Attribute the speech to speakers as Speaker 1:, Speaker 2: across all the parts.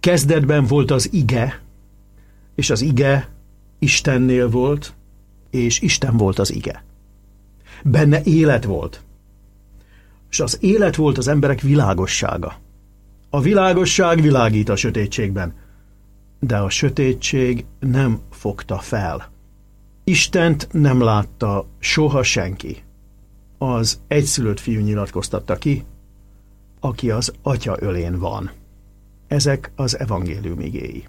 Speaker 1: Kezdetben volt az ige, és az ige Istennél volt, és Isten volt az ige. Benne élet volt, és az élet volt az emberek világossága. A világosság világít a sötétségben, de a sötétség nem fogta fel. Istent nem látta soha senki. Az egyszülött fiú nyilatkoztatta ki, aki az Atya ölén van. Ezek az evangélium igéi.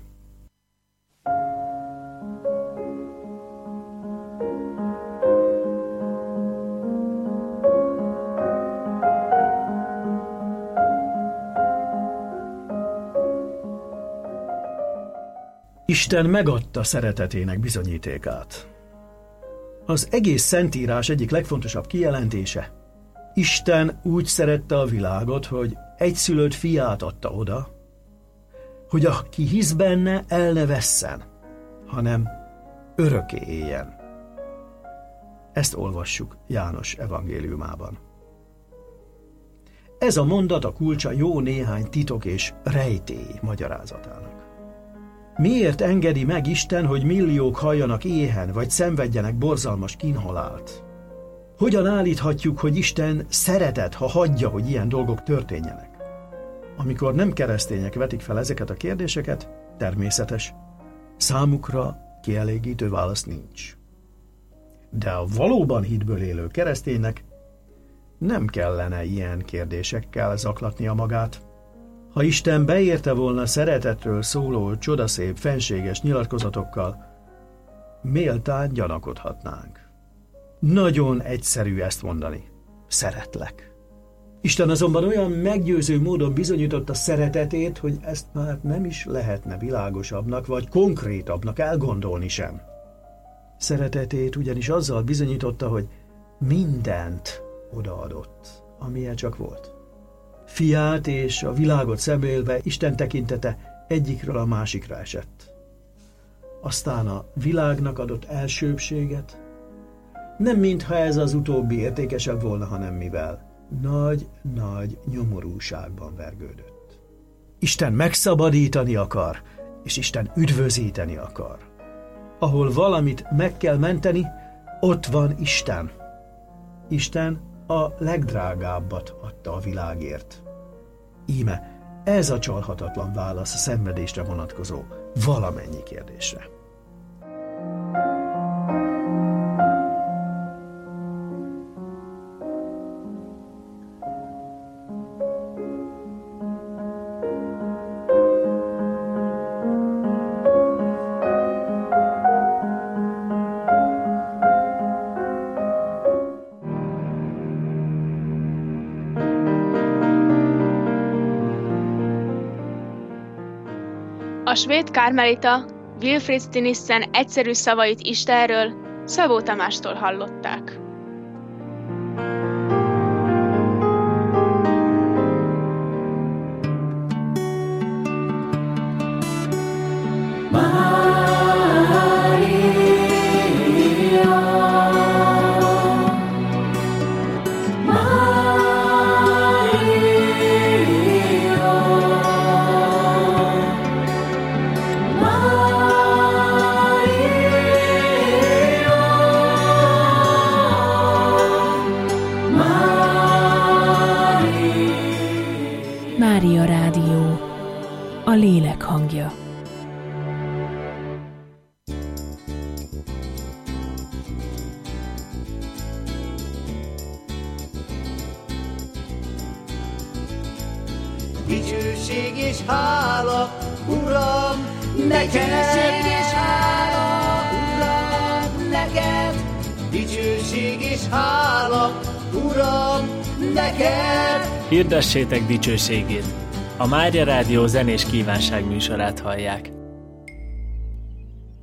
Speaker 1: Isten megadta szeretetének bizonyítékát. Az egész Szentírás egyik legfontosabb kijelentése: Isten úgy szerette a világot, hogy egyszülött fiát adta oda, hogy aki hisz benne, el ne vesszen, hanem örökké éljen. Ezt olvassuk János evangéliumában. Ez a mondat a kulcsa jó néhány titok és rejtély magyarázatának. Miért engedi meg Isten, hogy milliók halljanak éhen, vagy szenvedjenek borzalmas kínhalált? Hogyan állíthatjuk, hogy Isten szeretet, ha hagyja, hogy ilyen dolgok történjenek? Amikor nem keresztények vetik fel ezeket a kérdéseket, természetes, számukra kielégítő válasz nincs. De a valóban hitből élő kereszténynek nem kellene ilyen kérdésekkel zaklatnia magát. Ha Isten beérte volna szeretetről szóló csodaszép, fenséges nyilatkozatokkal, méltán gyanakodhatnánk. Nagyon egyszerű ezt mondani. Szeretlek. Isten azonban olyan meggyőző módon bizonyította szeretetét, hogy ezt már nem is lehetne világosabbnak vagy konkrétabbnak elgondolni sem. Szeretetét ugyanis azzal bizonyította, hogy mindent odaadott, amilyen csak volt. Fiát és a világot szemlélve Isten tekintete egyikről a másikra esett. Aztán a világnak adott elsőbbséget, nem mintha ez az utóbbi értékesebb volna, hanem mivel nagy nyomorúságban vergődött. Isten megszabadítani akar, és Isten üdvözíteni akar. Ahol valamit meg kell menteni, ott van Isten. Isten a legdrágábbat adta a világért. Íme ez a csalhatatlan válasz a szenvedésre vonatkozó valamennyi kérdésre.
Speaker 2: A svéd kármelita Wilfrid Stinissen egyszerű szavait Istenről Szabó Tamástól hallották.
Speaker 3: Mária Rádió, a lélek hangja.
Speaker 4: Dicsőség és hála, Uram, neked! Dicsőség és hála, Uram, neked! Dicsőség és hála, Uram, neked!
Speaker 5: Hirdessétek dicsőségét! A Mária Rádió zenés kívánság műsorát hallják.